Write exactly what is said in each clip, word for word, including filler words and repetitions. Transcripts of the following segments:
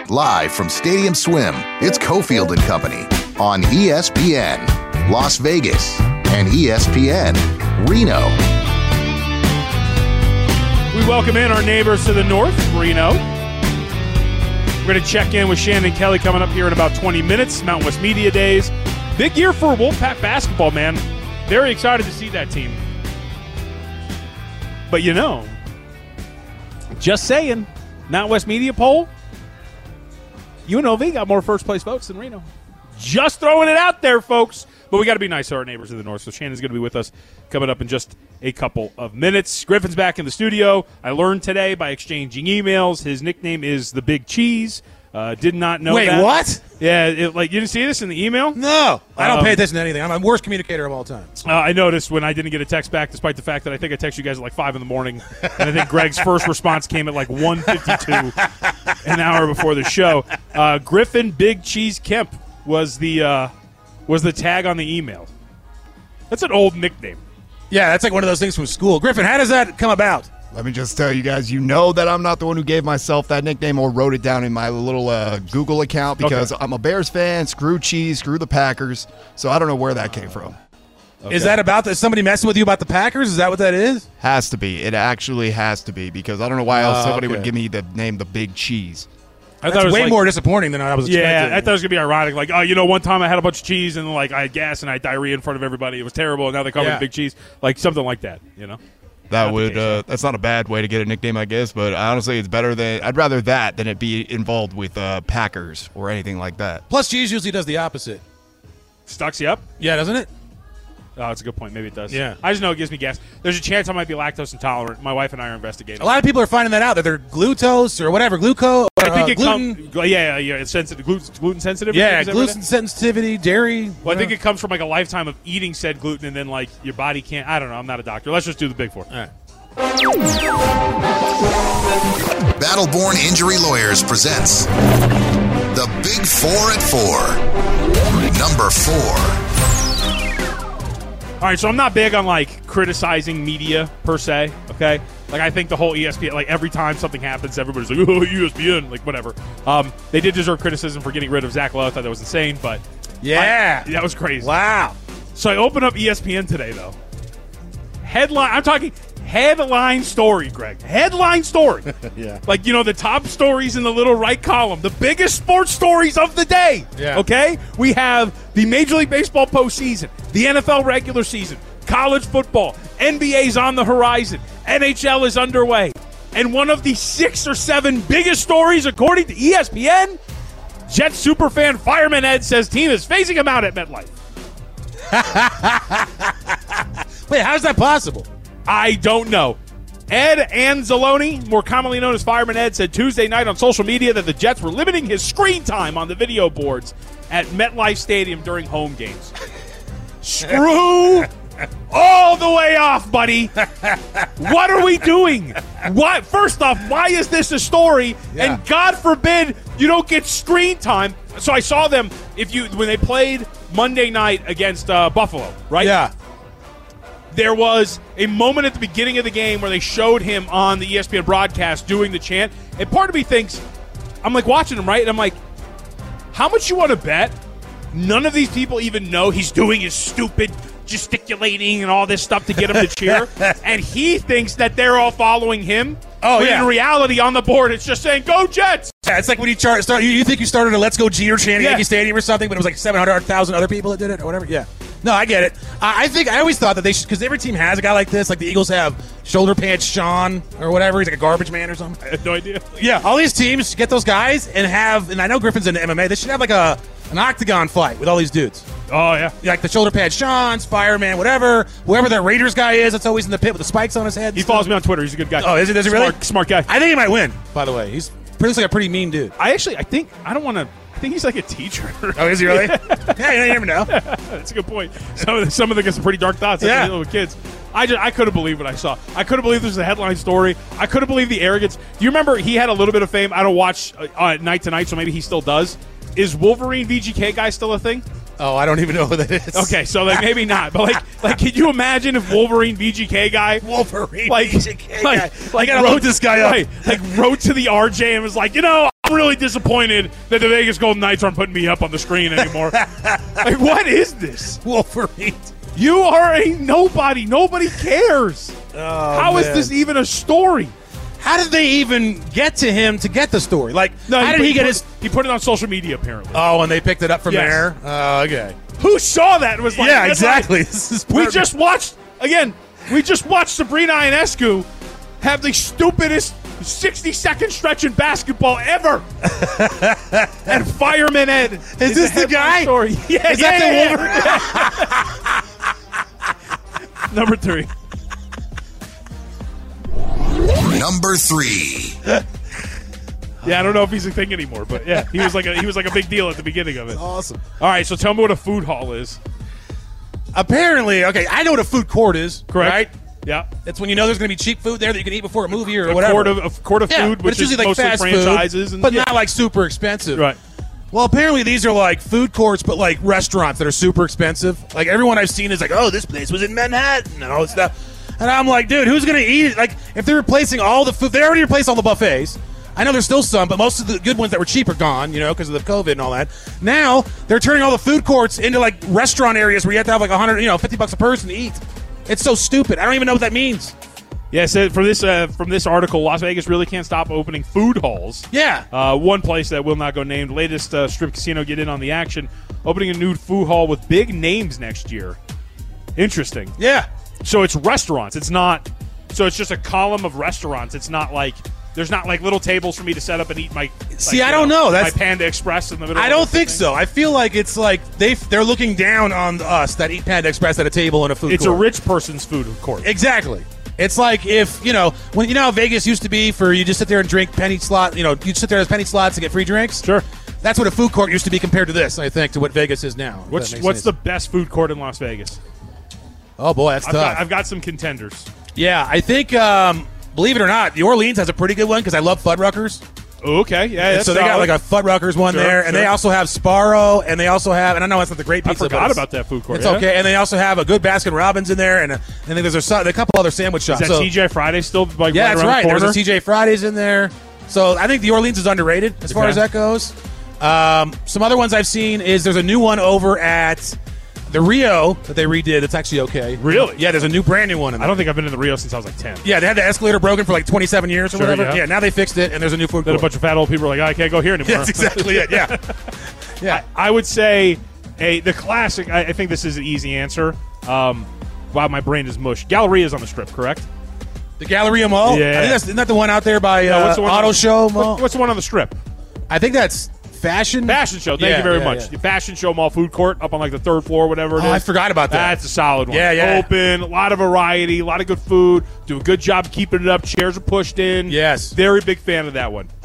Live from Stadium Swim, it's Cofield and Company on E S P N Las Vegas and E S P N Reno. We welcome in our neighbors to the north, Reno. We're going to check in with Shannon Kelly coming up here in about twenty minutes. Mountain West Media Days. Big year for Wolfpack basketball, man. Very excited to see that team. But you know, just saying, Mountain West Media poll, U N L V got more first-place votes than Reno. Just throwing it out there, folks. But we got to be nice to our neighbors in the north, so Shannon's going to be with us coming up in just a couple of minutes. Griffin's back in the studio. I learned today by exchanging emails his nickname is the Big Cheese. Uh, did not know Wait, that. Wait, what? Yeah, it, like you didn't see this in the email? No. I don't um, pay attention to anything. I'm the worst communicator of all time. Uh, I noticed when I didn't get a text back, despite the fact that I think I texted you guys at like five in the morning, and I think Greg's first response came at like one fifty-two, an hour before the show. Uh, Griffin Big Cheese Kemp was the uh, was the tag on the email. That's an old nickname. Yeah, that's like one of those things from school. Griffin, how does that come about? Let me just tell you guys, you know that I'm not the one who gave myself that nickname or wrote it down in my little uh, Google account because okay. I'm a Bears fan, screw cheese, screw the Packers, so I don't know where that came from. Okay. Is that about the, is somebody messing with you about the Packers? Is that what that is? Has to be. It actually has to be because I don't know why else uh, somebody okay. would give me the name the Big Cheese. I thought it was way like, more disappointing than I was expecting. Yeah, I thought it was going to be ironic. Like, oh, you know, one time I had a bunch of cheese and like I had gas and I had diarrhea in front of everybody. It was terrible, and now they call yeah. me Big Cheese. Like something like that, you know? That would uh, that's not a bad way to get a nickname, I guess, but honestly, it's better than I'd rather that than it be involved with uh, Packers or anything like that. Plus, cheese usually does the opposite. Stucks you up? Yeah, doesn't it? Oh, that's a good point. Maybe it does. Yeah. I just know it gives me gas. There's a chance I might be lactose intolerant. My wife and I are investigating. A lot of people are finding that out, that they're glucose or whatever, glucose. Or, I think uh, it gluten. comes. Yeah, yeah, it's sensitive. Gluten, gluten sensitive. Yeah, gluten sensitivity, dairy. Well, I think it comes from like a lifetime of eating said gluten, and then like your body can't. I don't know. I'm not a doctor. Let's just do the big four. All right. Battleborn Injury Lawyers presents The Big Four at Four. Number four. All right, so I'm not big on like criticizing media per se. Okay, like I think the whole E S P N, like every time something happens, everybody's like, "Oh, E S P N," like whatever. Um, they did deserve criticism for getting rid of Zach Lowe. I thought that was insane, but yeah, I, that was crazy. Wow. So I open up E S P N today, though. Headline. I'm talking. Headline story, Greg. Headline story. Yeah. Like, you know, the top stories in the little right column. The biggest sports stories of the day. Yeah. Okay? We have the Major League Baseball postseason, the N F L regular season, college football, N B A's on the horizon, N H L is underway. And one of the six or seven biggest stories, according to E S P N, Jets superfan Fireman Ed says team is phasing him out at MetLife. Wait, how is that possible? I don't know. Ed Anzalone, more commonly known as Fireman Ed, said Tuesday night on social media that the Jets were limiting his screen time on the video boards at MetLife Stadium during home games. Screw all the way off, buddy. What are we doing? What? First off, why is this a story? Yeah. And God forbid you don't get screen time. So I saw them if you when they played Monday night against uh, Buffalo, right? Yeah. There was a moment at the beginning of the game where they showed him on the E S P N broadcast doing the chant. And part of me thinks, I'm like watching him, right? And I'm like, how much you want to bet none of these people even know he's doing his stupid gesticulating and all this stuff to get him to cheer? And he thinks that they're all following him. Oh, when yeah. in reality, on the board, it's just saying, go Jets! Yeah, it's like when you chart, start, you, you think you started a Let's Go Jeter chant at Yeah. Yankee Stadium or something, but it was like seven hundred thousand other people that did it or whatever. Yeah. No, I get it. I, I think I always thought that they should, because every team has a guy like this. Like the Eagles have Shoulder Pants Sean or whatever. He's like a garbage man or something. I had no idea. Yeah, all these teams get those guys and have, and I know Griffin's into M M A, they should have like a an octagon fight with all these dudes. Oh, yeah. Like the Shoulder Pad Sean's, Fireman, whatever. Whoever that Raiders guy is that's always in the pit with the spikes on his head. He follows me on Twitter. He's a good guy. Oh, is he? Does he really? Smart, smart guy. I think he might win, by the way. He's pretty, looks like a pretty mean dude. I actually, I think, I don't want to, I think he's like a teacher. Oh, is he really? Yeah, you never know. That's a good point. Some of the, some of them get some pretty dark thoughts. Yeah. Little kids. I just, I couldn't believe what I saw. I couldn't believe this was a headline story. I couldn't believe the arrogance. Do you remember he had a little bit of fame? I don't watch uh, uh, night to night, so maybe he still does. Is Wolverine V G K guy still a thing? Oh, I don't even know who that is. Okay, so like maybe not, but like, like, can you imagine if Wolverine V G K guy, Wolverine like, V G K like, guy. like I gotta wrote look this guy up. Right, like wrote to the R J and was like, you know, I'm really disappointed that the Vegas Golden Knights aren't putting me up on the screen anymore. Like, what is this? Wolverine. You are a nobody. Nobody cares. Oh, How is man. this even a story? How did they even get to him to get the story? Like, No, how did put- he get put- his? He put it on social media, apparently. Oh, and they picked it up from Yes. there. Oh, okay. Who saw that and was like, Yeah, that's exactly. like- This is we perfect. just watched, again, we just watched Sabrina Ionescu have the stupidest sixty-second stretch in basketball ever. And Fireman Ed. Is, this the headline guy? Story. Yeah, Is yeah, that yeah, yeah. Number three. Number three. Yeah, I don't know if he's a thing anymore, but yeah, he was like a he was like a big deal at the beginning of it. Awesome. All right, so tell me what a food hall is. Apparently, okay, I know what a food court is. Correct? Right? Yeah. It's when you know there's going to be cheap food there that you can eat before a movie or A whatever. quart of a quart of yeah, food, but which it's usually is like mostly fast franchises, food, and but yeah. not like super expensive. Right. Well, apparently these are like food courts, but like restaurants that are super expensive. Like everyone I've seen is like, oh, this place was in Manhattan and all this stuff. And I'm like, dude, who's going to eat it? Like, if they're replacing all the food, they already replaced all the buffets. I know there's still some, but most of the good ones that were cheap are gone, you know, because of the COVID and all that. Now they're turning all the food courts into like restaurant areas where you have to have like a hundred, you know, fifty bucks a person to eat. It's so stupid. I don't even know what that means. Yeah, so from this uh, from this article, Las Vegas really can't stop opening food halls. Yeah. Uh, one place that will not go named, latest uh, strip casino get in on the action, opening a new food hall with big names next year. Interesting. Yeah. So it's restaurants. It's not. So it's just a column of restaurants. It's not like there's not like little tables for me to set up and eat my. See, like, I you don't know. That's- my Panda Express in the middle. I of don't the think thing. so. I feel like it's like they they're looking down on us that eat Panda Express at a table in a food It's court. a rich person's food court. Exactly. It's like if, you know, when you know how Vegas used to be for you just sit there and drink penny slot, you know, you sit there as penny slots and get free drinks. Sure. That's what a food court used to be compared to this, I think, to what Vegas is now. if What's that makes what's sense. the best food court in Las Vegas? Oh boy, that's I've tough. got, I've got some contenders. yeah, I think um, believe it or not, New Orleans has a pretty good one because I love Fuddruckers. Okay, yeah, And that's so they got solid. like a Fuddruckers one Sure, there, and sure. they also have Sparrow, and they also have, and I know it's not the great I pizza. forgot but it's- about that food court. It's yeah? okay, and they also have a good Baskin Robbins in there, and a, and I think there's a, so- a couple other sandwich shops. Is that So- T J Friday still like Yeah, right that's around right. the There's corner? a T J Fridays in there. So I think the Orleans is underrated as far Okay. as that goes. Um, some other ones I've seen is there's a new one over at the Rio that they redid. It's actually okay. Really? Yeah, there's a new brand new one in I there. don't think I've been in the Rio since I was like ten. Yeah, they had the escalator broken for like twenty-seven years or Sure, whatever. yeah. Yeah, now they fixed it, and there's a new food Then a court. bunch of fat old people are like, I can't go here anymore. That's exactly it. Yeah, yeah. I would say a the classic. I, I think this is an easy answer. Um, wow, my brain is mush. Galleria's on the Strip, correct? The Galleria Mall. Yeah. I think that's isn't that the one out there by No, uh, what's the one Auto on- Show Mall. what- what's the one on the Strip? I think that's Fashion Fashion Show. Thank Yeah, you very yeah, much. yeah. The Fashion Show Mall food court up on like the third floor, whatever it is. Oh, I forgot about that. That's a solid one. Yeah, yeah. Open, a lot of variety, a lot of good food. Do a good job keeping it up. Chairs are pushed in. Yes. Very big fan of that one.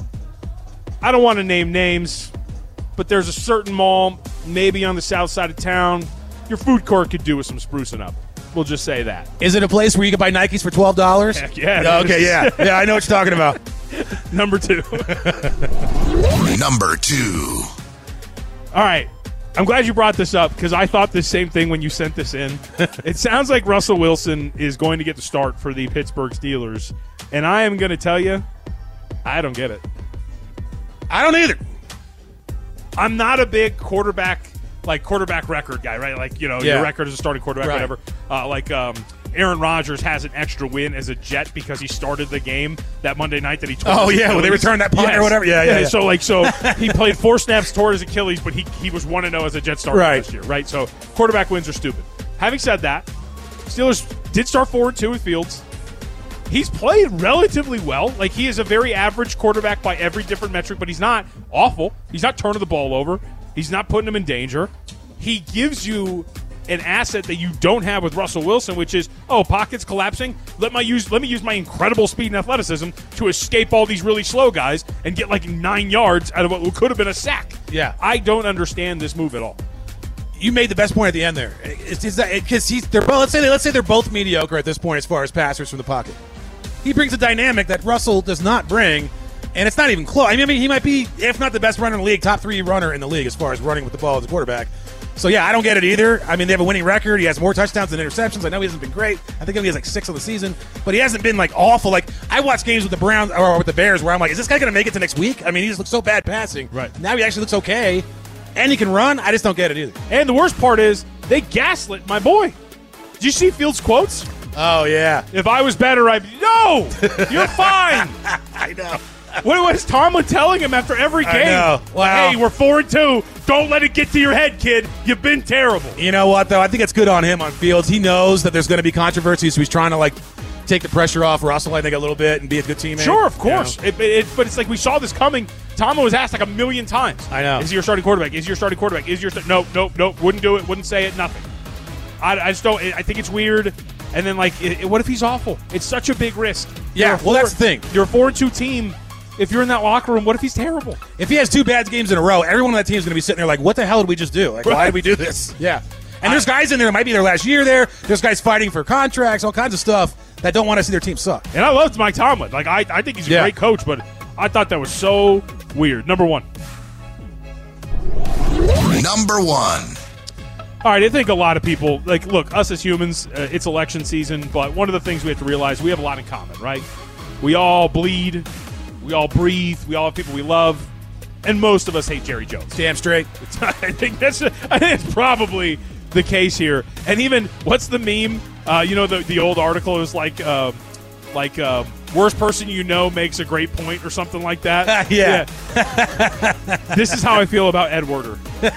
I don't want to name names, but there's a certain mall, maybe on the south side of town, your food court could do with some sprucing up. We'll just say that. Is it a place where you can buy Nikes for twelve dollars? Heck yeah, it is. Okay, yeah, yeah. I know what you're talking about. Number two. Number two. All right. I'm glad you brought this up because I thought the same thing when you sent this in. It sounds like Russell Wilson is going to get the start for the Pittsburgh Steelers. And I am going to tell you, I don't get it. I don't either. I'm not a big quarterback, like quarterback record guy, right? Like, you know, Yeah. your record as a starting quarterback, Right. whatever. Uh, like um, Aaron Rodgers has an extra win as a Jet because he started the game that Monday night that he tore Oh, his yeah, when they Achilles. returned that punt or whatever. Yeah, yeah, yeah. So, like, so he played four snaps, tore his Achilles, but he, he was one and oh as a Jet starter Right. last year, right? So quarterback wins are stupid. Having said that, Steelers did start forward two with Fields. He's played relatively well. Like, he is a very average quarterback by every different metric, but he's not awful. He's not turning the ball over. He's not putting him in danger. He gives you an asset that you don't have with Russell Wilson, which is, oh, pockets collapsing. Let my use let me use my incredible speed and athleticism to escape all these really slow guys and get like nine yards out of what could have been a sack. Yeah. I don't understand this move at all. You made the best point at the end there. It's because he's they're both. Let's say they, let's say they're both mediocre at this point as far as passers from the pocket. He brings a dynamic that Russell does not bring, and it's not even close. I mean, I mean, he might be, if not the best runner in the league, top three runner in the league as far as running with the ball as a quarterback. So, yeah, I don't get it either. I mean, they have a winning record. He has more touchdowns than interceptions. I know he hasn't been great. I think he has like six on the season. But he hasn't been, like, awful. Like, I watch games with the Browns or with the Bears where I'm like, is this guy going to make it to next week? I mean, he just looks so bad passing. Right. Now he actually looks okay. And he can run. I just don't get it either. And the worst part is they gaslit my boy. Did you see Fields' quotes? Oh, yeah. If I was better, I'd be, no, you're fine. I know. What was Tomlin telling him after every game? I know. Wow. Hey, we're four and two. Don't let it get to your head, kid. You've been terrible. You know what, though? I think it's good on him on Fields. He knows that there's going to be controversy, so he's trying to, like, take the pressure off Russell, I think, a little bit and be a good teammate. Sure, of course. You know? It, it, but it's like we saw this coming. Tomlin was asked like a million times. I know. Is he your starting quarterback? Is he your starting quarterback? Is your st- Nope, nope, nope. Wouldn't do it. Wouldn't say it. Nothing. I, I just don't. I think it's weird. And then, like, it, what if he's awful? It's such a big risk. Yeah, You're a well, four, that's the thing. You're a four and two team. If you're in that locker room, what if he's terrible? If he has two bad games in a row, everyone on that team is going to be sitting there like, what the hell did we just do? Like, Right. why did we do this? Yeah. And there's guys in there that might be their last year there. There's guys fighting for contracts, all kinds of stuff that don't want to see their team suck. And I loved Mike Tomlin. Like, I, I think he's a Yeah. great coach, but I thought that was so weird. Number one. Number one. All right, I think a lot of people, like, look, us as humans, uh, it's election season, but one of the things we have to realize, we have a lot in common, right? We all bleed, we all breathe, we all have people we love, and most of us hate Jerry Jones. Damn straight. I think that's I think it's probably the case here. And even, what's the meme? Uh, you know, the, the old article is like, uh, like uh, worst person you know makes a great point or something like that. Yeah. Yeah. This is how I feel about Ed Werder.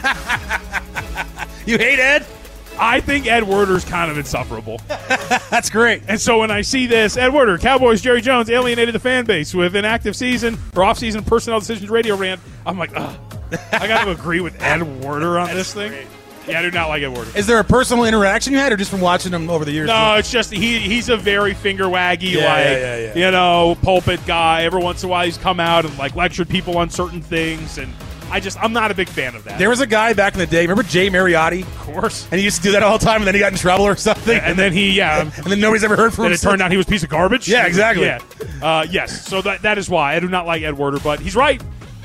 You hate Ed? I think Ed Werder's kind of insufferable. That's great. And so when I see this, Ed Werder, Cowboys, Jerry Jones alienated the fan base with an active season or off-season personnel decisions radio rant, I'm like, ugh. I got to agree with Ed Werder on this thing. great. Yeah, I do not like Ed Werder. Is there a personal interaction you had or just from watching him over the years? No, it's just he he's a very finger waggy, Yeah, like, yeah, yeah, yeah. you know, pulpit guy. Every once in a while he's come out and, like, lectured people on certain things, and I just, I'm not a big fan of that. There was a guy back in the day, remember Jay Mariotti? Of course. And he used to do that all the time, and then he got in trouble or something. And then he, yeah. And then nobody's ever heard from Then him. it turned out he was a piece of garbage. Yeah, exactly. Yeah. Uh, yes, so that that is why. I do not like Ed Werder, but he's right.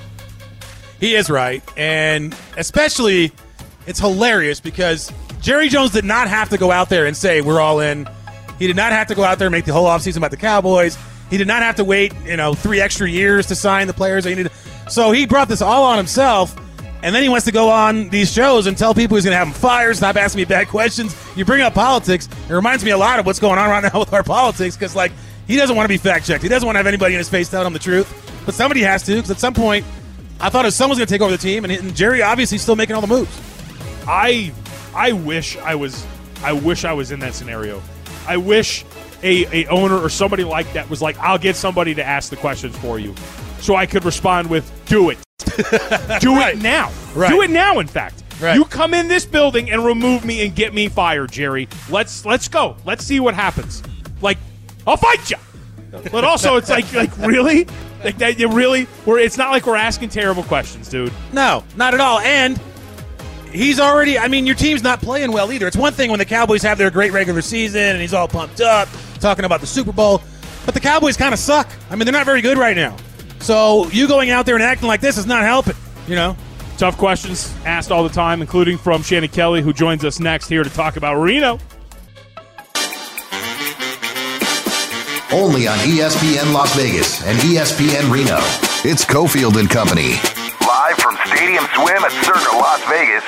He is right, and especially it's hilarious because Jerry Jones did not have to go out there and say we're all in. He did not have to go out there and make the whole offseason about the Cowboys. He did not have to wait, you know, three extra years to sign the players that he needed. So he brought this all on himself, and then he wants to go on these shows and tell people he's going to have them fired, stop asking me bad questions. You bring up politics. It reminds me a lot of what's going on right now with our politics because, like, he doesn't want to be fact-checked. He doesn't want to have anybody in his face telling him the truth. But somebody has to because at some point I thought if someone's going to take over the team, and, and Jerry obviously still making all the moves. I I wish I was I wish I was in that scenario. I wish a, a owner or somebody like that was like, I'll get somebody to ask the questions for you, so I could respond with, do it, do Right. it now, Right. do it now. In fact, Right. you come in this building and remove me and get me fired, Jerry. Let's let's go. Let's see what happens. Like, I'll fight you. But also, it's like like really, like that. You really, we're. It's not like we're asking terrible questions, dude. No, not at all. And he's already, I mean, your team's not playing well either. It's one thing when the Cowboys have their great regular season and he's all pumped up, talking about the Super Bowl. But the Cowboys kind of suck. I mean, they're not very good right now. So you going out there and acting like this is not helping, you know? Tough questions asked all the time, including from Shannon Kelly, who joins us next here to talk about Reno. Only on E S P N Las Vegas and E S P N Reno. It's Cofield and Company. Live from Stadium Swim at Circa Las Vegas.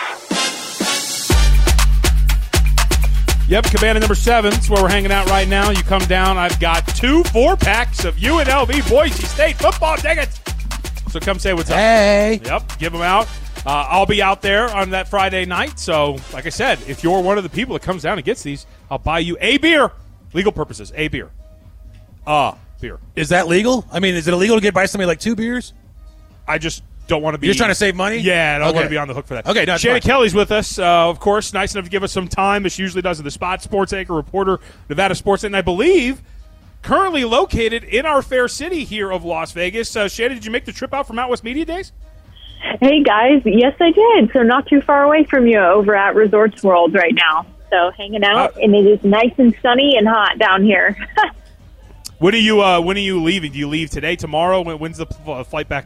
Yep, Cabana number seven. That's where we're hanging out right now. You come down, I've got two four-packs of U N L V Boise State football tickets. So come say what's up. Hey. Yep, give them out. Uh, I'll be out there on that Friday night. So, like I said, if you're one of the people that comes down and gets these, I'll buy you a beer. Legal purposes, a beer. Uh, beer. Is that legal? I mean, is it illegal to get by somebody like two beers? I just don't want to be. You're just trying to save money? Yeah, I don't Okay. want to be on the hook for that. Okay, no, it's Shannon fine. Kelly's with us, uh, of course. Nice enough to give us some time, as she usually does at the spot. Sports anchor, reporter, Nevada Sports, and I believe currently located in our fair city here of Las Vegas. Uh, Shannon, did you make the trip out from Out West Media Days? Hey, guys. Yes, I did. So not too far away from you over at Resorts World right now. So hanging out, Uh, and it is nice and sunny and hot down here. When are you? Uh, when are you leaving? Do you leave today, tomorrow? When, when's the uh, flight back up?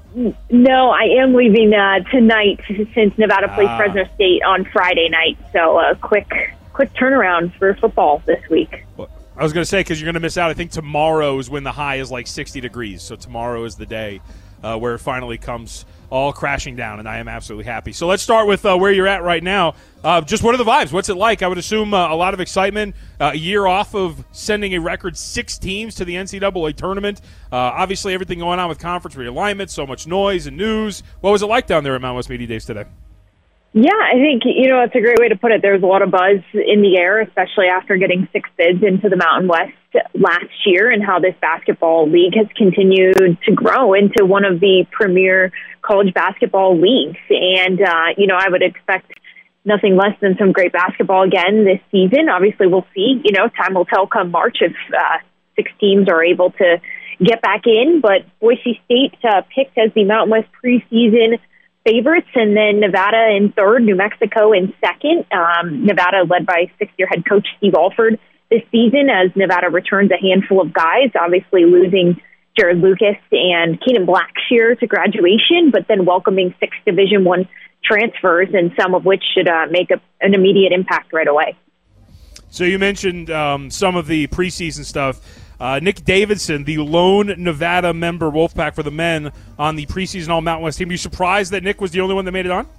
No, I am leaving uh, tonight since Nevada plays Ah. Fresno State on Friday night. So a uh, quick, quick turnaround for football this week. I was going to say, because you're going to miss out. I think tomorrow is when the high is like sixty degrees. So tomorrow is the day uh, where it finally comes all crashing down, and I am absolutely happy. So let's start with uh, where you're at right now. Uh, just what are the vibes? What's it like? I would assume uh, a lot of excitement. Uh, a year off of sending a record six teams to the N C double A tournament. Uh, obviously, everything going on with conference realignment, so much noise and news. What was it like down there at Mountain West Media Days today? Yeah, I think, you know, it's a great way to put it. There's a lot of buzz in the air, especially after getting six bids into the Mountain West last year, and how this basketball league has continued to grow into one of the premier college basketball leagues. And, uh, you know, I would expect nothing less than some great basketball again this season. Obviously, we'll see. You know, time will tell come March if uh, six teams are able to get back in. But Boise State uh, picked as the Mountain West preseason favorites, and then Nevada in third, New Mexico in second. Um, Nevada led by sixth-year head coach Steve Alford this season, as Nevada returns a handful of guys, obviously losing Jared Lucas and Keenan Blackshear to graduation, but then welcoming six Division One transfers, and some of which should uh, make a, an immediate impact right away. So you mentioned um, some of the preseason stuff. Uh, Nick Davidson, the lone Nevada member Wolfpack for the men on the preseason All Mountain West team. Are you surprised that Nick was the only one that made it on?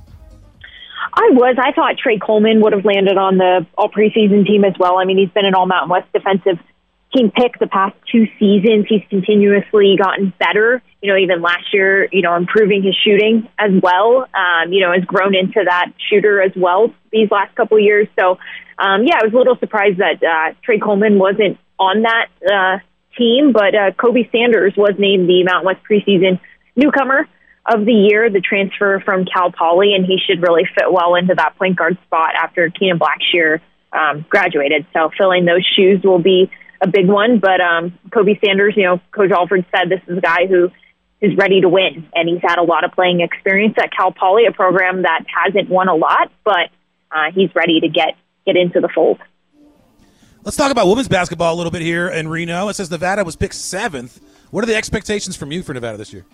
I was. I thought Trey Coleman would have landed on the all preseason team as well. I mean, he's been an All Mountain West defensive team pick the past two seasons. He's continuously gotten better. You know, even last year, you know, improving his shooting as well. Um, you know, has grown into that shooter as well these last couple of years. So, um, yeah, I was a little surprised that uh, Trey Coleman wasn't on that uh, team, but uh, Kobe Sanders was named the Mountain West preseason newcomer of the year, the transfer from Cal Poly, and he should really fit well into that point guard spot after Keenan Blackshear um, graduated. So filling those shoes will be a big one. But um, Kobe Sanders, you know, Coach Alford said this is a guy who is ready to win, and he's had a lot of playing experience at Cal Poly, a program that hasn't won a lot, but uh, he's ready to get get into the fold. Let's talk about women's basketball a little bit here in Reno. It says Nevada was picked seventh. What are the expectations from you for Nevada this year?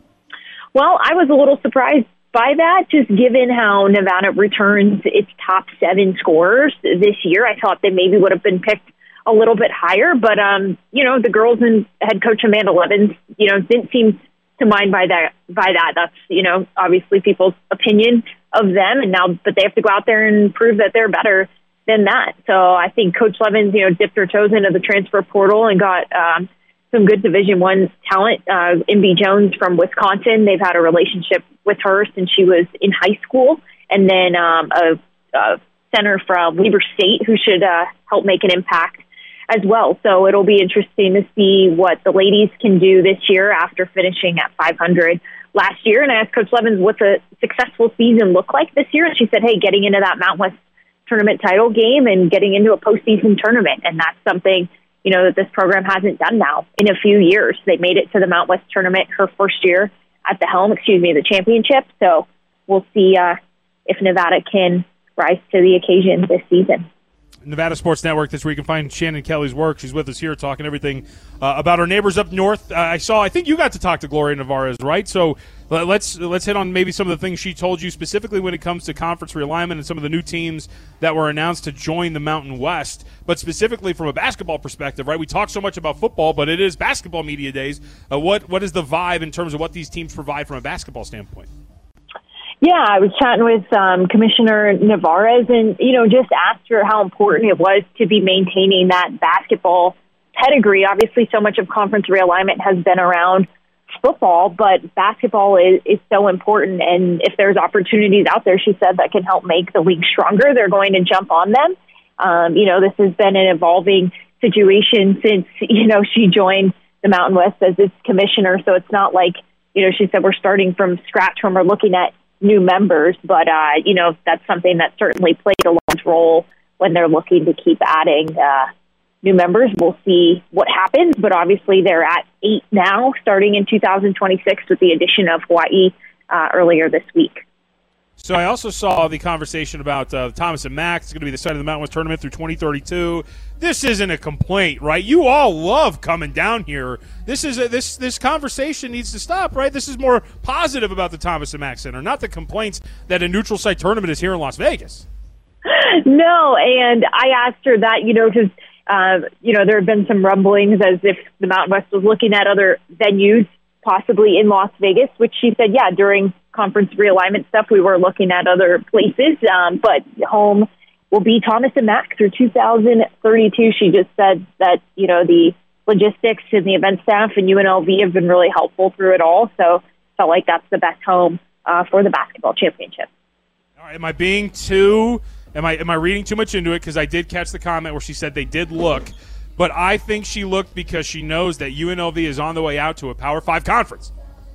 Well, I was a little surprised by that, just given how Nevada returns its top seven scorers this year. I thought they maybe would have been picked a little bit higher, but, um, you know, the girls and head coach Amanda Levens, you know, didn't seem to mind by that. By that. That's, you know, obviously people's opinion of them, and now, but they have to go out there and prove that they're better than that. So I think Coach Levens, you know, dipped her toes into the transfer portal and got um, some good Division One talent. Uh, M B Jones from Wisconsin, they've had a relationship with her since she was in high school, and then um, a, a center from Weber State who should uh, help make an impact as well. So it'll be interesting to see what the ladies can do this year after finishing at five hundred last year. And I asked Coach Levens, what's a successful season look like this year? And she said, hey, getting into that Mountain West tournament title game and getting into a postseason tournament. And that's something, you know, that this program hasn't done now in a few years. They made it to the Mountain West tournament her first year at the helm, excuse me, the championship. So we'll see uh, if Nevada can rise to the occasion this season. Nevada Sports Network. That's where you can find Shannon Kelly's work. She's with us here talking everything uh, about our neighbors up north. Uh, I saw, I think you got to talk to Gloria Navarez, right? So uh, let's let's hit on maybe some of the things she told you specifically when it comes to conference realignment and some of the new teams that were announced to join the Mountain West. But specifically from a basketball perspective, right? We talk so much about football, but it is basketball media days. Uh, what what is the vibe in terms of what these teams provide from a basketball standpoint? Yeah, I was chatting with um, Commissioner Navarez and, you know, just asked her how important it was to be maintaining that basketball pedigree. Obviously, so much of conference realignment has been around football, but basketball is, is so important. And if there's opportunities out there, she said, that can help make the league stronger, they're going to jump on them. Um, you know, this has been an evolving situation since, you know, she joined the Mountain West as its commissioner. So it's not like, you know, she said we're starting from scratch when we're looking at new members, but, uh, you know, that's something that certainly played a large role when they're looking to keep adding uh, new members. We'll see what happens, but obviously they're at eight now, starting in two thousand twenty-six with the addition of Hawaii uh, earlier this week. So I also saw the conversation about uh, Thomas and Mack. It's going to be the site of the Mountain West Tournament through twenty thirty-two. This isn't a complaint, right? You all love coming down here. This is a, this this conversation needs to stop, right? This is more positive about the Thomas and Mack Center, not the complaints that a neutral site tournament is here in Las Vegas. No, and I asked her that, you know, because, uh, you know, there have been some rumblings as if the Mountain West was looking at other venues, possibly in Las Vegas, which she said, yeah, during conference realignment stuff, we were looking at other places, um, but home will be Thomas and Mack through two thousand thirty-two. She just said that, you know, the logistics and the event staff and U N L V have been really helpful through it all, so felt like that's the best home uh, for the basketball championship. All right, am I being too, am I am I reading too much into it? Because I did catch the comment where she said they did look, but I think she looked because she knows that U N L V is on the way out to a Power Five conference.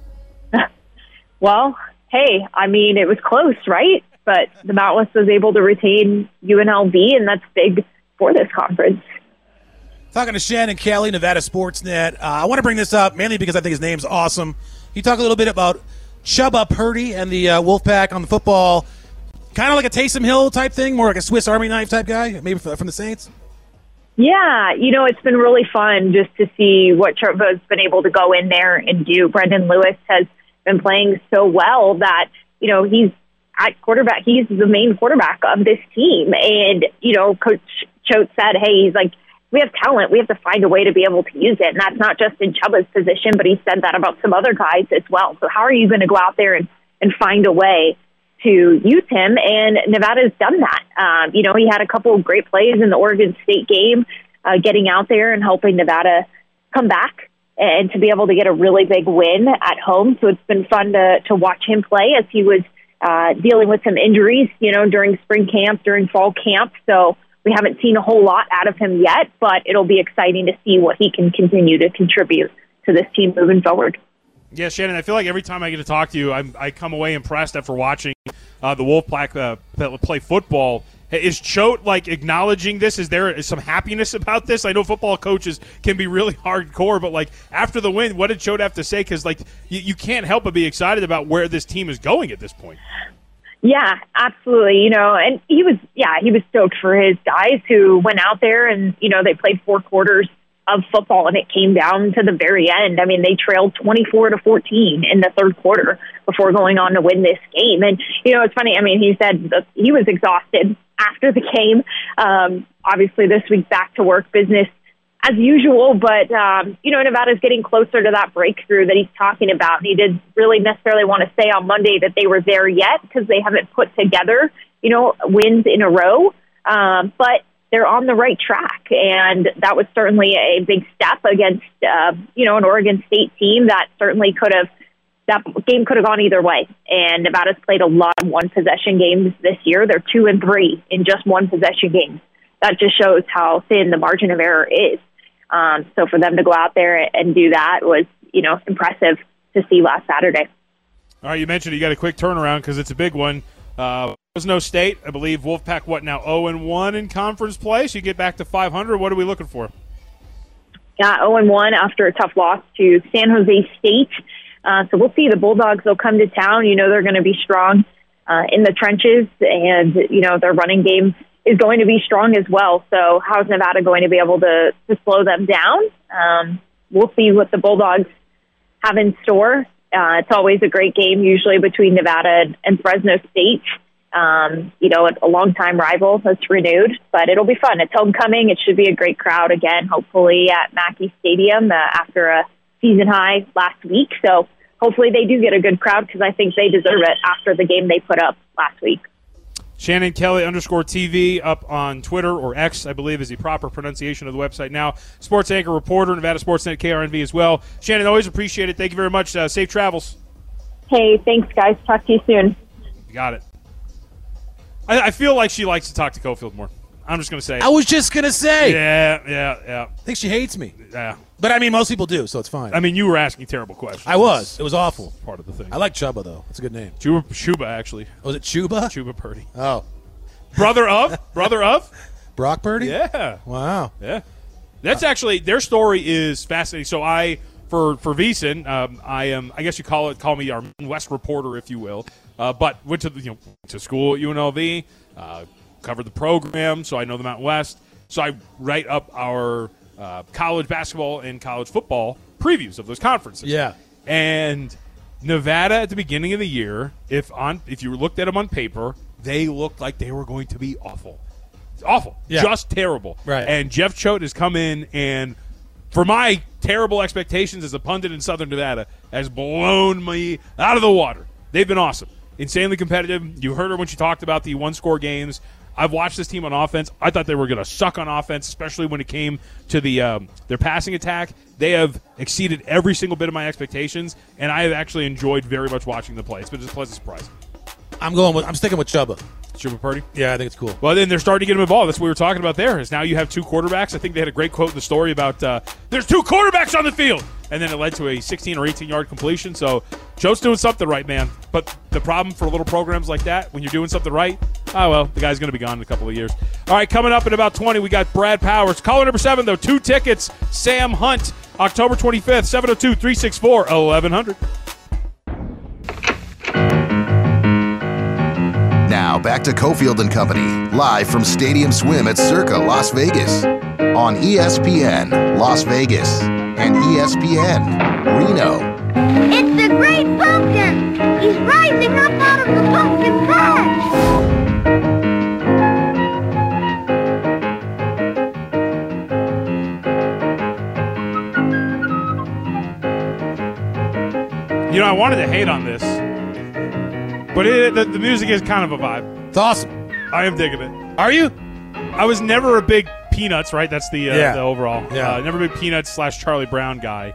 Well, hey, I mean, it was close, right? But the Mountain West was able to retain U N L V, and that's big for this conference. Talking to Shannon Kelly, Nevada Sportsnet. Uh, I want to bring this up mainly because I think his name's awesome. You talk a little bit about Chubba Purdy and the uh, Wolfpack on the football, kind of like a Taysom Hill type thing, more like a Swiss Army knife type guy, maybe from the Saints? Yeah, you know, it's been really fun just to see what Chubba's been able to go in there and do. Brendan Lewis has been playing so well that, you know, he's at quarterback. He's the main quarterback of this team. And, you know, Coach Choate said, hey, he's like, we have talent. We have to find a way to be able to use it. And that's not just in Chubba's position, but he said that about some other guys as well. So how are you going to go out there and, and find a way to use him? And Nevada's done that. Um, you know, he had a couple of great plays in the Oregon State game, uh, getting out there and helping Nevada come back and to be able to get a really big win at home. So it's been fun to, to watch him play as he was uh, dealing with some injuries, you know, during spring camp, during fall camp. So we haven't seen a whole lot out of him yet, but it'll be exciting to see what he can continue to contribute to this team moving forward. Yeah, Shannon, I feel like every time I get to talk to you, I'm, I come away impressed after watching uh, the Wolfpack uh, play football. Is Choate, like, acknowledging this? Is there some happiness about this? I know football coaches can be really hardcore, but, like, after the win, what did Choate have to say? Because, like, you, you can't help but be excited about where this team is going at this point. Yeah, absolutely. You know, and he was, yeah, he was stoked for his guys who went out there and, you know, they played four quarters of football and it came down to the very end. I mean, they trailed twenty-four to fourteen in the third quarter before going on to win this game. And, you know, it's funny. I mean, he said that he was exhausted after the game. Um, obviously this week back to work, business as usual, but, um, you know, Nevada's getting closer to that breakthrough that he's talking about. And he didn't really necessarily want to say on Monday that they were there yet because they haven't put together, you know, wins in a row. Um, but they're on the right track. And that was certainly a big step against, uh, you know, an Oregon State team that certainly could have, that game could have gone either way. And Nevada's played a lot of one-possession games this year. They're two and three in just one-possession games. That just shows how thin the margin of error is. Um, so for them to go out there and do that was, you know, impressive to see last Saturday. All right, you mentioned you got a quick turnaround because it's a big one. Uh, Fresno State, I believe Wolfpack, what now, oh and one in conference play? So you get back to five hundred. What are we looking for? Yeah, oh and one after a tough loss to San Jose State. Uh, so we'll see. The Bulldogs will come to town. You know they're going to be strong uh, in the trenches, and, you know, their running game is going to be strong as well. So how's Nevada going to be able to, to slow them down? Um, we'll see what the Bulldogs have in store. Uh, it's always a great game, usually between Nevada and, and Fresno State. Um, you know, a longtime rival that's renewed, but it'll be fun. It's homecoming. It should be a great crowd again, hopefully at Mackey Stadium uh, after a season high last week. So hopefully they do get a good crowd because I think they deserve it after the game they put up last week. Shannon Kelly underscore T V up on Twitter, or X, I believe is the proper pronunciation of the website now. Sports anchor, reporter, Nevada Sportsnet, K R N V as well. Shannon, always appreciate it. Thank you very much. Uh, safe travels. Hey, thanks, guys. Talk to you soon. You got it. I, I feel like she likes to talk to Cofield more. I'm just going to say it. I was just going to say. Yeah, yeah, yeah. I think she hates me. Yeah. But, I mean, most people do, so it's fine. I mean, you were asking terrible questions. I was. It was awful. Part of the thing. I like Chubba, though. It's a good name. Chuba, Chuba actually. Was it Chuba? Chuba Purdy. Oh. Brother of? Brother of? Brock Purdy? Yeah. Wow. Yeah. That's actually, their story is fascinating. So I for for VSiN, um, I am. I guess you call it call me our West reporter, if you will. Uh, but went to the, you know to school at U N L V, uh, covered the program, so I know the Mountain West. So I write up our uh, college basketball and college football previews of those conferences. Yeah. And Nevada at the beginning of the year, if on if you looked at them on paper, they looked like they were going to be awful. Awful. Yeah. Just terrible. Right. And Jeff Choate has come in and, for my terrible expectations as a pundit in Southern Nevada, has blown me out of the water. They've been awesome. Insanely competitive. You heard her when she talked about the one-score games. I've watched this team on offense. I thought they were going to suck on offense, especially when it came to the um, their passing attack. They have exceeded every single bit of my expectations, and I have actually enjoyed very much watching them play. It's been just a pleasant surprise. I'm going with, I'm sticking with Chubba. Super Purdy? Yeah, I think it's cool. Well, then they're starting to get him involved. That's what we were talking about there, is now you have two quarterbacks. I think they had a great quote in the story about uh, there's two quarterbacks on the field. And then it led to a sixteen or eighteen-yard completion. So Joe's doing something right, man. But the problem for little programs like that, when you're doing something right, oh, well, the guy's going to be gone in a couple of years. All right, coming up in about twenty, we got Brad Powers. Caller number seven, though, two tickets. Sam Hunt, October twenty-fifth, seven oh two, three six four, eleven hundred. Now back to Cofield and Company, live from Stadium Swim at Circa Las Vegas on E S P N Las Vegas and E S P N Reno. It's the Great Pumpkin! He's rising up out of the pumpkin patch! You know, I wanted to hate on this, but it, the, the music is kind of a vibe. It's awesome. I am digging it. Are you? I was never a big Peanuts, right? That's the, uh, Yeah. the overall. Yeah. Uh, never a big Peanuts slash Charlie Brown guy.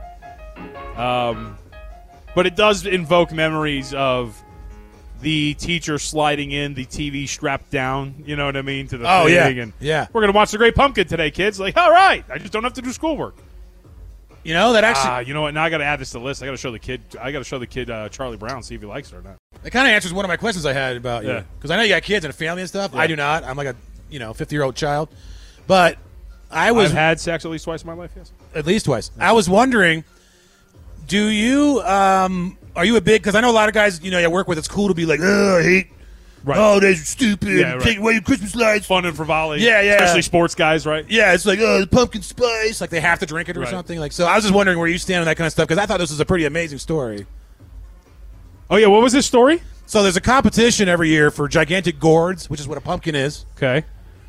Um, but it does invoke memories of the teacher sliding in, the T V strapped down, you know what I mean, to the Oh, thing. yeah. And Yeah. we're going to watch The Great Pumpkin today, kids. Like, all right. I just don't have to do schoolwork. You know, that actually Ah, you know what? Now I got to add this to the list. I got to show the kid. I got to show the kid uh, Charlie Brown, see if he likes it or not. it kind of answers one of my questions I had about you. Yeah. Because I know you got kids and a family and stuff. Yeah. I do not. I'm like a, you know, fifty-year-old child. But I was I've had sex at least twice in my life. Yes. at least twice. I was wondering, do you um are you a big, because I know a lot of guys, you know, I work with, it's cool to be like, oh, I hate Right. holidays are stupid, Yeah, right. take away your Christmas lights. Fun and frivolity. Yeah, yeah. Especially sports guys, right? Yeah, it's like, oh, the pumpkin spice, like they have to drink it or Right. something. Like, so I was just wondering where you stand on that kind of stuff, because I thought this was a pretty amazing story. Oh, yeah. What was this story? So there's a competition every year for gigantic gourds, which is what a pumpkin is. Okay.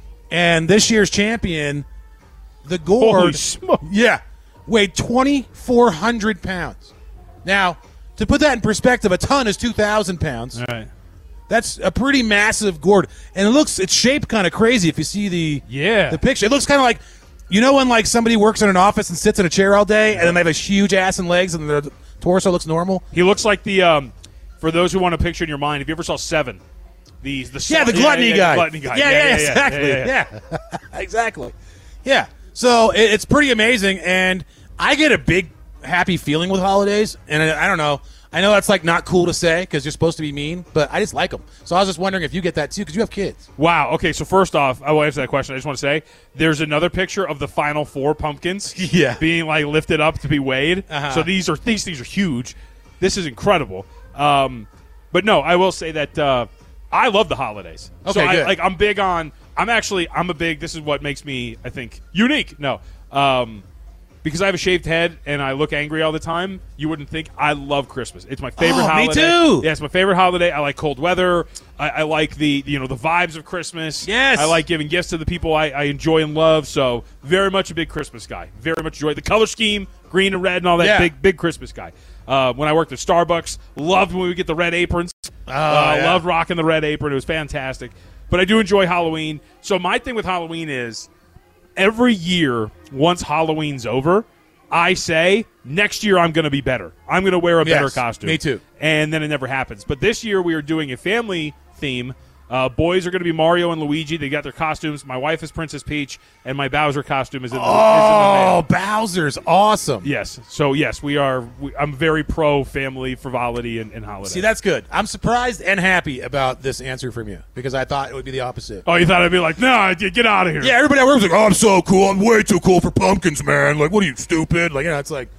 And this year's champion, the Holy gourd, smoke. yeah, weighed twenty-four hundred pounds. Now, to put that in perspective, a ton is two thousand pounds. All right. That's a pretty massive gourd, and it looks it's shaped kind of crazy. If you see the Yeah. the picture, it looks kind of like, you know, when like somebody works in an office and sits in a chair all day, and then they have a huge ass and legs, and their torso looks normal. He looks like the, um, for those who want to picture in your mind, if you ever saw Seven, the, the Yeah, the gluttony yeah, guy. The gluttony guy. Yeah, yeah, exactly. yeah, yeah. Yeah, exactly. Yeah. So it, it's pretty amazing, and I get a big happy feeling with holidays, and I, I don't know. I know that's like not cool to say because you're supposed to be mean, but I just like them. So I was just wondering if you get that too, because you have kids. Wow. Okay, so first off, I will answer that question. I just want to say there's another picture of the final four pumpkins Yeah. being like lifted up to be weighed. Uh-huh. So these are these things are huge. This is incredible. Um, but no, I will say that uh, I love the holidays. Okay, so I, good. like I'm big on. I'm actually I'm a big. This is what makes me I think unique. No. Um, Because I have a shaved head and I look angry all the time, you wouldn't think I love Christmas. It's my favorite Oh, me holiday. too. Yeah, it's my favorite holiday. I like cold weather. I, I like the you know the vibes of Christmas. Yes. I like giving gifts to the people I, I enjoy and love. So very much a big Christmas guy. Very much enjoy the color scheme, green and red and all that. Yeah. Big big Christmas guy. Uh, when I worked at Starbucks, loved when we get the red aprons. Oh, uh, yeah. Loved rocking the red apron. It was fantastic. But I do enjoy Halloween. So my thing with Halloween is every year, once Halloween's over, I say, next year I'm going to be better. I'm going to wear a Yes, better costume. me too. And then it never happens. But this year we are doing a family theme. Uh, boys are going to be Mario and Luigi. They got their costumes. My wife is Princess Peach, and my Bowser costume is in the, is in the Oh, mail. Bowser's awesome. Yes. So, yes, we are. We, I'm very pro family, frivolity, and, and holiday. See, that's good. I'm surprised and happy about this answer from you because I thought it would be the opposite. Oh, you thought I'd be like, no, get out of here. Yeah, everybody at work was like, "Oh, I'm so cool. I'm way too cool for pumpkins, man. Like, what are you, stupid?" Like, you know, it's like,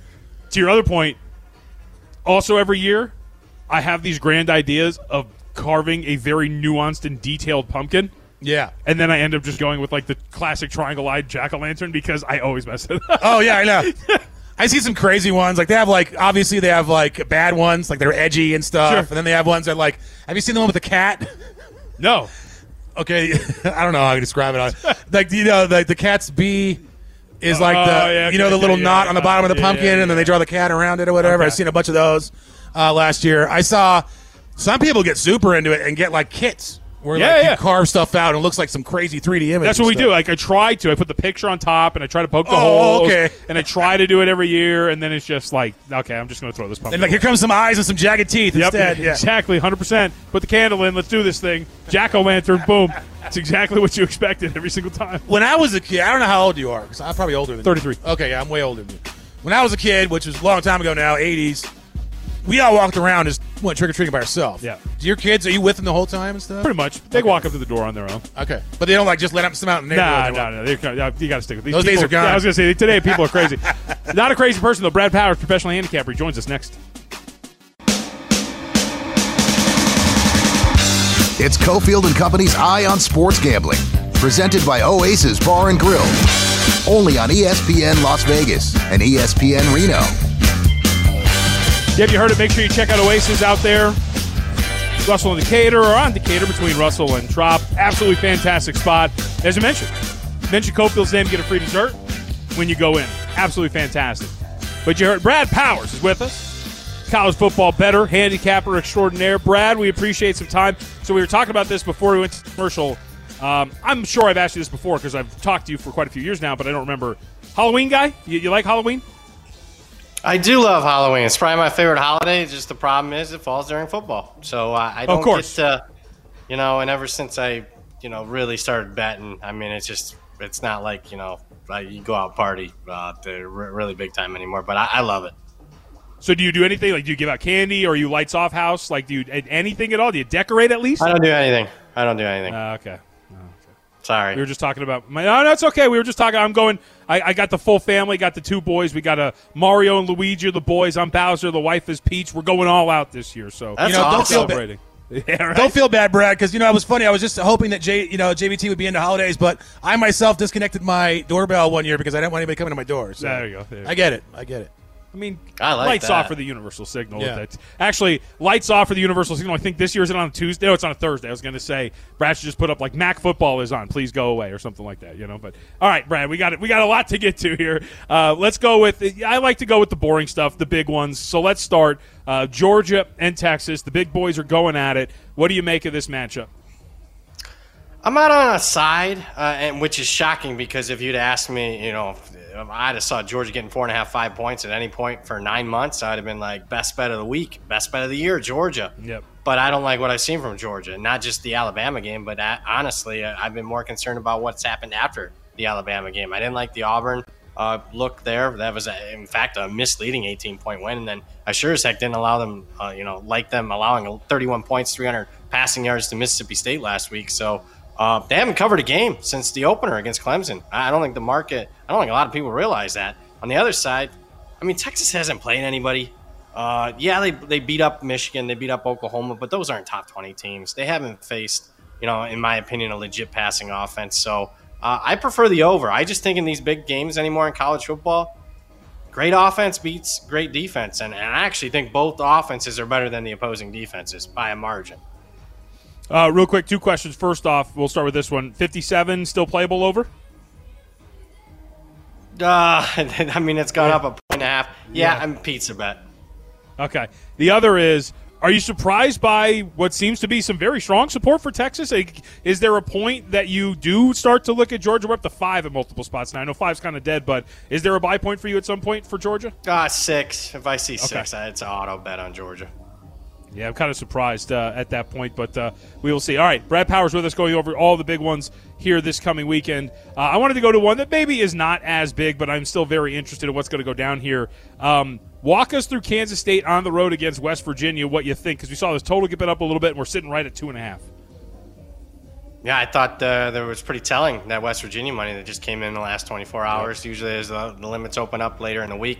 To your other point, also every year, I have these grand ideas of carving a very nuanced and detailed pumpkin. Yeah. And then I end up just going with like the classic triangle-eyed jack-o'-lantern because I always mess it up. Oh, yeah, I know. I see some crazy ones. Like, they have, like, obviously they have, like, bad ones. Like, they're edgy and stuff. Sure. And then they have ones that, like, have you seen the one with the cat? No. Okay. I don't know how to describe it. Like, you know, like the cat's bee is like Oh, the, yeah, you know, the okay, little yeah, knot on the bottom of the yeah, pumpkin, yeah, yeah. and then they draw the cat around it or whatever. Okay. I've seen a bunch of those uh, last year. I saw some people get super into it and get, like, kits. Where Yeah, like, yeah. you carve stuff out and it looks like some crazy three D image. That's and what we stuff. do. Like I try to. I put the picture on top and I try to poke the Oh, holes. okay. And I try to do it every year, and then it's just like, okay, I'm just going to throw this pumpkin. And like, here comes some eyes and some jagged teeth Yep, instead. Yeah. exactly, one hundred percent. Put the candle in. Let's do this thing. Jack-o'-lantern, boom. It's exactly what you expected every single time. When I was a kid, I don't know how old you are, because I'm probably older than thirty-three. you. Okay, yeah, I'm way older than you. When I was a kid, which was a long time ago now, eighties, we all walked around as went trick-or-treating by ourselves. Yeah. Do your kids, are you with them the whole time and stuff? Pretty much. They Okay. walk up to the door on their own. Okay. But they don't, like, just let them come out in the neighborhood. Nah, no, no. They're, you got to stick with these. Those days people, are gone. Yeah, I was going to say, today people are crazy. Not a crazy person, though. Brad Powers, professional handicapper, he joins us next. It's Cofield and Company's Eye on Sports Gambling, presented by Oasis Bar and Grill. Only on E S P N Las Vegas and E S P N Reno. Yeah, if you heard it, make sure you check out Oasis out there. Russell and Decatur, or on Decatur between Russell and Trop. Absolutely fantastic spot. As I mentioned, mention Cofield's name, get a free dessert when you go in. Absolutely fantastic. But you heard Brad Powers is with us. College football better, handicapper extraordinaire. Brad, we appreciate some time. So we were talking about this before we went to commercial. Um, I'm sure I've asked you this before because I've talked to you for quite a few years now, but I don't remember. Halloween guy? You, you like Halloween? I do love Halloween. It's probably my favorite holiday. Just the problem is it falls during football. So uh, I don't Of course. get to, you know, and ever since I, you know, really started betting, I mean, it's just, it's not like, you know, like you go out party uh, the r- really big time anymore. But I, I love it. So do you do anything? Like, do you give out candy, or are you lights off house? Like, do you anything at all? Do you decorate at least? I don't do anything. I don't do anything. Uh, okay. Sorry. We were just talking about my. No, no, it's okay. We were just talking. I'm going. I, I got the full family. Got the two boys. We got a Mario and Luigi are the boys. I'm Bowser. The wife is Peach. We're going all out this year. So That's You know, don't awesome. feel bad. celebrating. Yeah, right. Don't feel bad, Brad, because, you know, it was funny. I was just hoping that J, you know, J B T would be into holidays, but I myself disconnected my doorbell one year because I didn't want anybody coming to my door. So There you go. There you I get it. I get it. I mean, I like lights that. off for the universal signal. Yeah. That's actually lights off for the universal signal. I think this year is it on a Tuesday? No, it's on a Thursday. I was going to say Brad should just put up like Mac football is on. Please go away or something like that. You know. But all right, Brad, we got it. We got a lot to get to here. Uh, let's go with. I like to go with the boring stuff, the big ones. So let's start. Uh, Georgia and Texas. The big boys are going at it. What do you make of this matchup? I'm out on a side, uh, and which is shocking because if you'd asked me, you know, if I'd have saw Georgia getting four and a half, five points at any point for nine months, I'd have been like, best bet of the week, best bet of the year, Georgia. Yep. But I don't like what I've seen from Georgia, not just the Alabama game, but uh, honestly, uh, I've been more concerned about what's happened after the Alabama game. I didn't like the Auburn uh, look there. That was, a, in fact, a misleading eighteen-point win, and then I sure as heck didn't allow them, uh, you know, like them allowing thirty-one points, three hundred passing yards to Mississippi State last week. So uh, they haven't covered a game since the opener against Clemson. I don't think the market, I don't think a lot of people realize that. On the other side, I mean, Texas hasn't played anybody. Uh, yeah, they they beat up Michigan, they beat up Oklahoma, but those aren't top twenty teams. They haven't faced, you know, in my opinion, a legit passing offense. So uh, I prefer the over. I just think in these big games anymore in college football, great offense beats great defense. And, and I actually think both offenses are better than the opposing defenses by a margin. Uh, real quick, two questions. First off, we'll start with this one. fifty-seven, still playable over? Uh, I mean, it's gone up a point and a half. Yeah, Yeah. I'm pizza bet. Okay. The other is, are you surprised by what seems to be some very strong support for Texas? Like, is there a point that you do start to look at Georgia? We're up to five at multiple spots now. I know five's kind of dead, but is there a buy point for you at some point for Georgia? Uh, six. If I see six, Okay. it's an auto bet on Georgia. Yeah, I'm kind of surprised uh, at that point, but uh, we will see. All right, Brad Powers with us going over all the big ones here this coming weekend. Uh, I wanted to go to one that maybe is not as big, but I'm still very interested in what's going to go down here. Um, walk us through Kansas State on the road against West Virginia, what you think, because we saw this total get up a little bit, and we're sitting right at two and a half. Yeah, I thought uh, that was pretty telling, that West Virginia money that just came in the last twenty-four hours. Usually as the, the limits open up later in the week,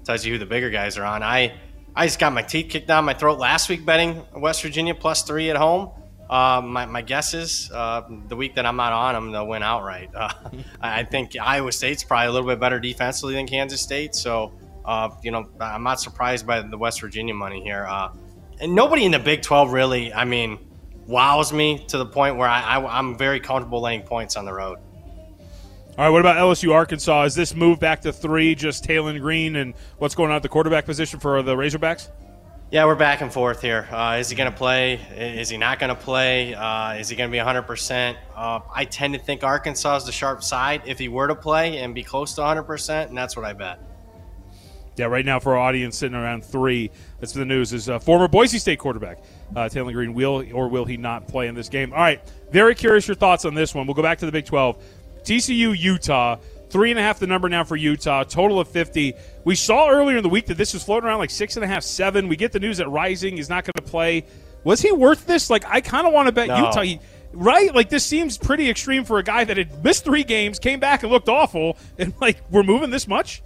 tells you who the bigger guys are on. I I just got my teeth kicked down my throat last week betting West Virginia plus three at home. Uh, my, my guess is uh, the week that I'm not on them, they'll win outright. Uh, I think Iowa State's probably a little bit better defensively than Kansas State. So, uh, you know, I'm not surprised by the West Virginia money here. Uh, and nobody in the Big twelve really, I mean, wows me to the point where I, I, I'm very comfortable laying points on the road. All right, what about L S U Arkansas? Is this move back to three just Talon Green and what's going on at the quarterback position for the Razorbacks? Yeah, we're back and forth here. Uh, is he going to play? Is he not going to play? Uh, is he going to be one hundred percent? Uh, I tend to think Arkansas is the sharp side if he were to play and be close to one hundred percent, and that's what I bet. Yeah, right now for our audience sitting around three, that's the news, is uh, former Boise State quarterback uh, Talon Green. Will or will he not play in this game? All right, very curious your thoughts on this one. We'll go back to the Big twelve. T C U, Utah, three and a half the number now for Utah, total of fifty. We saw earlier in the week that this was floating around like six and a half, seven. We get the news that Rising is not going to play. Was he worth this? Like, I kind of want to bet No. Utah, he, right? Like, this seems pretty extreme for a guy that had missed three games, came back and looked awful, and like, we're moving this much?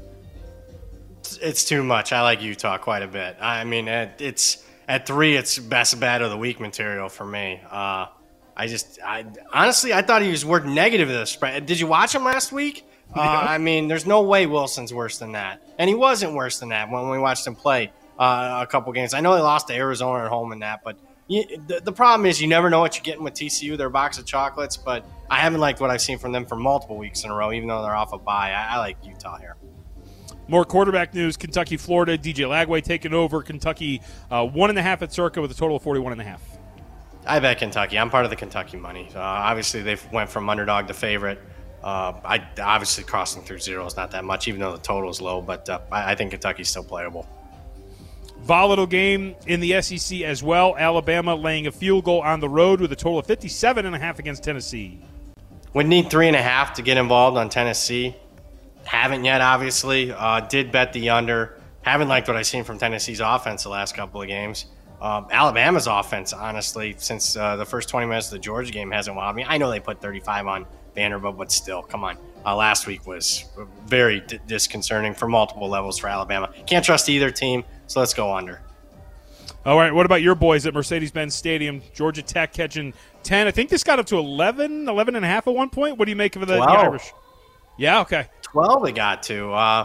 It's, it's too much. I like Utah quite a bit. I mean, it, it's at three, it's best bad of the week material for me. Uh, I just, I honestly, I thought he was worth negative of the spread. Did you watch him last week? Uh, I mean, there's no way Wilson's worse than that. And he wasn't worse than that when we watched him play uh, a couple games. I know they lost to Arizona at home in that, but you, the, the problem is you never know what you're getting with T C U. They're a box of chocolates, but I haven't liked what I've seen from them for multiple weeks in a row, even though they're off a bye. I, I like Utah here. More quarterback news, Kentucky, Florida. D J Lagway taking over. Kentucky, uh, one and a half at Circa with a total of forty-one and a half. I bet Kentucky. I'm part of the Kentucky money. Uh, obviously, they went from underdog to favorite. Uh, I obviously crossing through zero is not that much, even though the total is low. But uh, I, I think Kentucky's still playable. Volatile game in the S E C as well. Alabama laying a field goal on the road with a total of fifty-seven and a half against Tennessee. Would need three and a half to get involved on Tennessee. Haven't yet, obviously. Uh, did bet the under. Haven't liked what I've seen from Tennessee's offense the last couple of games. Um, Alabama's offense, honestly, since uh, the first twenty minutes of the Georgia game hasn't wowed me. I know they put thirty-five on Vanderbilt, but still, come on. Uh, last week was very d- disconcerting for multiple levels for Alabama. Can't trust either team, so let's go under. All right, what about your boys at Mercedes-Benz Stadium? Georgia Tech catching ten. I think this got up to eleven, eleven and a half at one point. What do you make of the, the Irish? Yeah, okay. twelve they got to. Uh,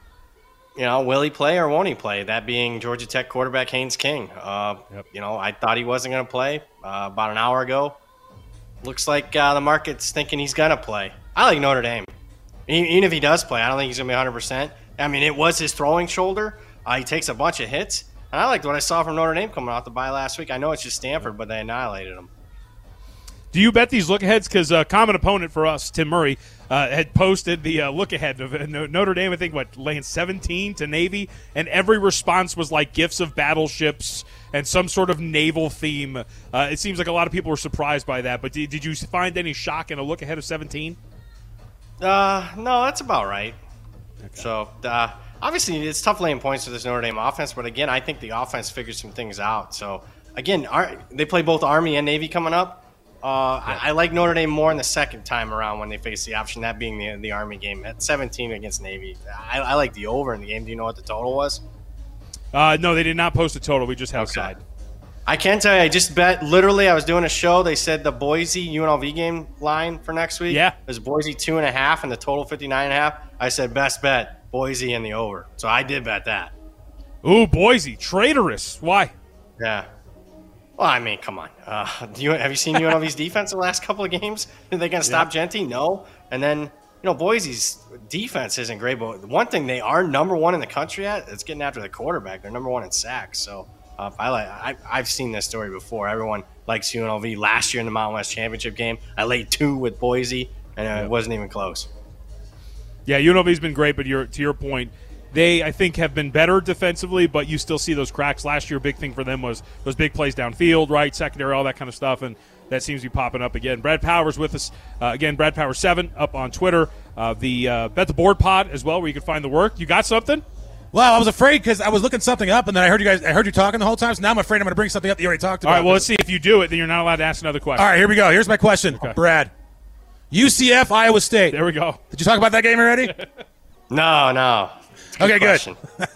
you know, will he play or won't he play? That being Georgia Tech quarterback Haynes King. Uh, yep. You know, I thought he wasn't going to play uh, about an hour ago. Looks like uh, the market's thinking he's going to play. I like Notre Dame. Even if he does play, I don't think he's going to be one hundred percent. I mean, it was his throwing shoulder. Uh, he takes a bunch of hits. And I liked what I saw from Notre Dame coming off the bye last week. I know it's just Stanford, but they annihilated him. Do you bet these look-aheads? Because a uh, common opponent for us, Tim Murray, uh, had posted the uh, look-ahead of uh, Notre Dame, I think, what, laying seventeen to Navy, and every response was like gifts of battleships and some sort of naval theme. Uh, it seems like a lot of people were surprised by that, but did, did you find any shock in a look-ahead of seventeen? Uh, no, that's about right. Okay. So, uh, obviously, it's tough laying points to this Notre Dame offense, but again, I think the offense figured some things out. So, again, our, they play both Army and Navy coming up. Uh, yeah. I, I like Notre Dame more in the second time around when they face the option, that being the the Army game at seventeen against Navy. I, I like the over in the game. Do you know what the total was? Uh, no, they did not post a total. We just have okay. side. I can tell you, I just bet, literally, I was doing a show. They said the Boise U N L V game line for next week yeah. is Boise two and a half and the total fifty-nine and a half. I said best bet, Boise and the over. So I did bet that. Ooh, Boise, traitorous. Why? Yeah. Well, I mean, come on. Uh, do you have you seen U N L V's defense the last couple of games? Are they going to stop yeah. Genty? No. And then, you know, Boise's defense isn't great, but one thing they are number one in the country at, it's getting after the quarterback. They're number one in sacks. So uh, I like. I, I've seen this story before. Everyone likes U N L V. Last year in the Mountain West Championship game, I laid two with Boise, and uh, yeah. it wasn't even close. Yeah, U N L V's been great, but you're, to your point, they, I think, have been better defensively, but you still see those cracks. Last year, a big thing for them was those big plays downfield, right, secondary, all that kind of stuff, and that seems to be popping up again. Brad Powers with us. Uh, again, Brad Powers seven up on Twitter. Uh, the uh, Bet the Board pod as well, where you can find the work. You got something? Well, I was afraid because I was looking something up, and then I heard you guys. I heard you talking the whole time, so now I'm afraid I'm going to bring something up that you already talked about. All right, well, let's see. If you do it, then you're not allowed to ask another question. All right, here we go. Here's my question, okay. Brad. U C F, Iowa State. There we go. Did you talk about that game already? No, no. Good Okay, question. good.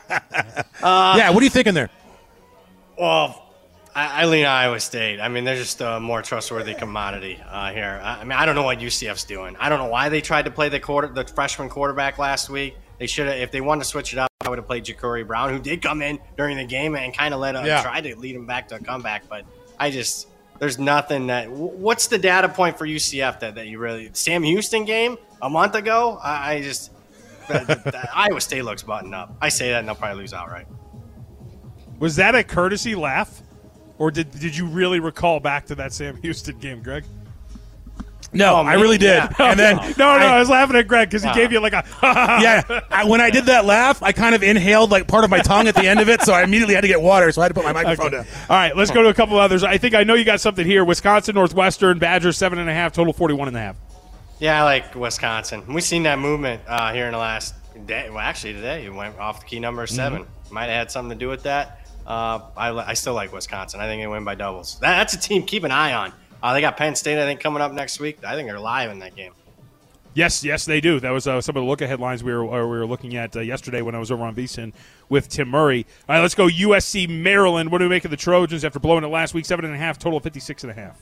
uh, yeah, what are you thinking there? Well, I, I lean Iowa State. I mean, they're just a more trustworthy commodity uh, here. I, I mean, I don't know what U C F's doing. I don't know why they tried to play the quarter, the freshman quarterback last week. They should have, if they wanted to switch it up, I would have played Ja'Cory Brown, who did come in during the game and kind of let him Yeah. try to lead him back to a comeback. But I just, there's nothing that. What's the data point for U C F that, that you really? Sam Houston game a month ago. I, I just, the, the, the Iowa State looks buttoned up. I say that and they'll probably lose outright. Was that a courtesy laugh, or did did you really recall back to that Sam Houston game, Greg? No, Oh, I me? really did. Yeah. And then No, no, I, I- was laughing at Greg because he Wow. gave you like a yeah, I, when I did that laugh, I kind of inhaled like part of my tongue at the end of it, so I immediately had to get water, so I had to put my microphone Okay. down. All right, let's go to a couple others. I think I know you got something here. Wisconsin, Northwestern, Badgers seven and a half, total forty-one and a half. Yeah, I like Wisconsin. We've seen that movement uh, here in the last day. Well, actually, today it went off the key number seven. Mm-hmm. Might have had something to do with that. Uh, I, li- I still like Wisconsin. I think they win by doubles. That, that's a team keep an eye on. Uh, they got Penn State, I think, coming up next week. I think they're live in that game. Yes, yes, they do. That was uh, some of the look-ahead lines we were uh, we were looking at uh, yesterday when I was over on VSiN with Tim Murray. All right, let's go U S C, Maryland. What do we make of the Trojans after blowing it last week? Seven and a half, total of fifty-six and a half.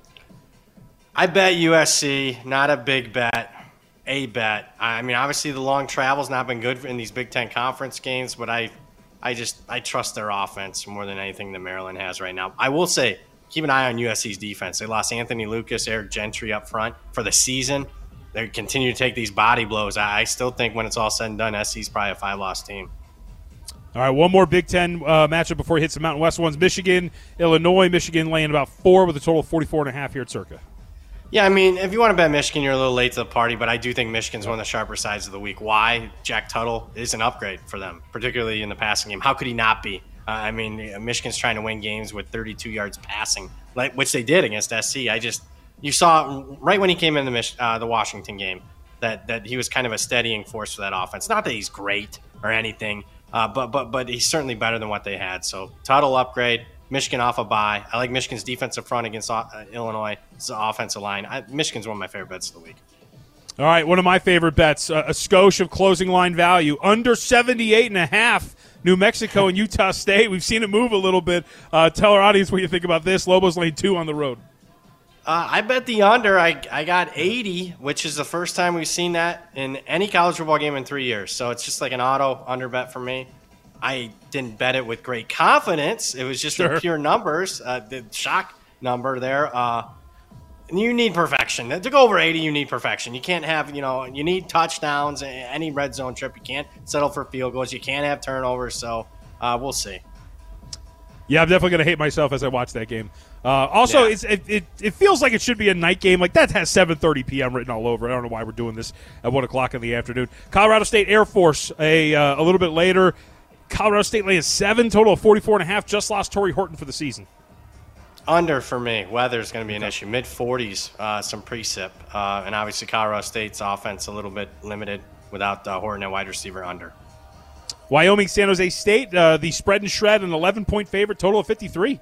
I bet U S C, not a big bet, a bet. I mean, obviously the long travel's not been good in these Big Ten Conference games, but I, I just I trust their offense more than anything that Maryland has right now. I will say, keep an eye on U S C's defense. They lost Anthony Lucas, Eric Gentry up front for the season. They continue to take these body blows. I, I still think when it's all said and done, S C's probably a five-loss team. All right, one more Big Ten uh, matchup before he hits the Mountain West ones. Michigan, Illinois. Michigan laying about four with a total of forty-four and a half here at Circa. Yeah, I mean, if you want to bet Michigan, you're a little late to the party, but I do think Michigan's one of the sharper sides of the week. Why? Jack Tuttle is an upgrade for them, particularly in the passing game. How could he not be? Uh, I mean, Michigan's trying to win games with thirty-two yards passing, like which they did against S C. I just you saw right when he came in the Mich- uh, the Washington game that that he was kind of a steadying force for that offense. Not that he's great or anything, uh, but but but he's certainly better than what they had. So Tuttle upgrade. Michigan off a bye. I like Michigan's defensive front against uh, Illinois' offensive line. I, Michigan's one of my favorite bets of the week. All right, one of my favorite bets, uh, a skosh of closing line value, under seventy-eight and a half. New Mexico and Utah State. We've seen it move a little bit. Uh, tell our audience what you think about this. Lobos lane two on the road. Uh, I bet the under. I, I got eighty, which is the first time we've seen that in any college football game in three years. So it's just like an auto under bet for me. I didn't bet it with great confidence. It was just Sure. in pure numbers, uh, the shock number there. Uh, and you need perfection. To go over eighty, you need perfection. You can't have, you know, you need touchdowns, any red zone trip. You can't settle for field goals. You can't have turnovers. So uh, we'll see. Yeah, I'm definitely going to hate myself as I watch that game. Uh, also, Yeah. it's, it, it it feels like it should be a night game. Like, that has seven thirty p.m. written all over. I don't know why we're doing this at one o'clock in the afternoon. Colorado State Air Force a uh, a little bit later. Colorado State laying seven, total of forty-four and a half. Just lost Torrey Horton for the season. Under for me. Weather's going to be an issue. mid forties, uh, some precip. Uh, and obviously Colorado State's offense a little bit limited without uh, Horton at wide receiver under. Wyoming San Jose State, uh, the spread and shred, an eleven-point favorite, total of fifty-three.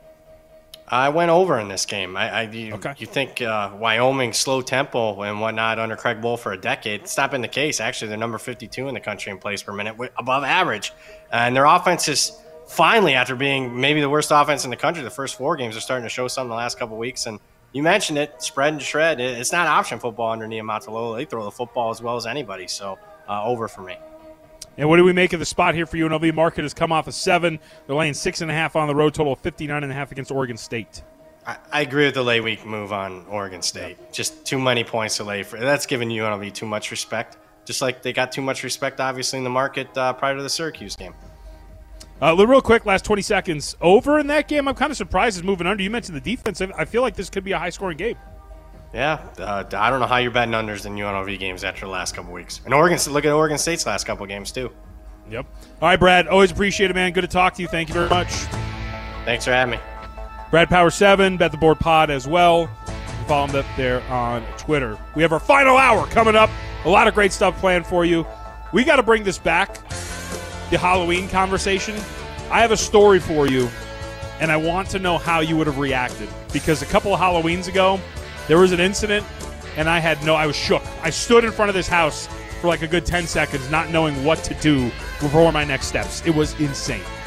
I went over in this game. I, I you, Okay. you think uh, Wyoming slow tempo and whatnot under Craig Bowl for a decade? It's not been the case. Actually, they're number fifty-two in the country in plays per minute, wi- above average. And their offense is finally, after being maybe the worst offense in the country, the first four games are starting to show something the last couple of weeks. And you mentioned it, spread and shred. It- It's not option football under Niumatalolo. They throw the football as well as anybody. So uh, over for me. And what do we make of the spot here for U N L V? Market has come off a seven. They're laying six and a half on the road, total of fifty-nine and a half against Oregon State. I, I agree with the lay week move on Oregon State. Just too many points to lay for. That's giving U N L V too much respect. Just like they got too much respect, obviously, in the market uh, prior to the Syracuse game. Uh, real quick, last twenty seconds. Over in that game, I'm kind of surprised it's moving under. You mentioned the defense. I feel like this could be a high-scoring game. Yeah, uh, I don't know how you're betting unders in U N L V games after the last couple weeks. And Oregon, look at Oregon State's last couple games too. Yep. All right, Brad. Always appreciate it, man. Good to talk to you. Thank you very much. Thanks for having me. Brad Power seven, Bet the Board Pod as well. You can follow him up there on Twitter. We have our final hour coming up. A lot of great stuff planned for you. We got to bring this back, the Halloween conversation. I have a story for you, and I want to know how you would have reacted. Because a couple of Halloweens ago, there was an incident, and I had no, I was shook. I stood in front of this house for like a good ten seconds, not knowing what to do for my next steps. It was insane.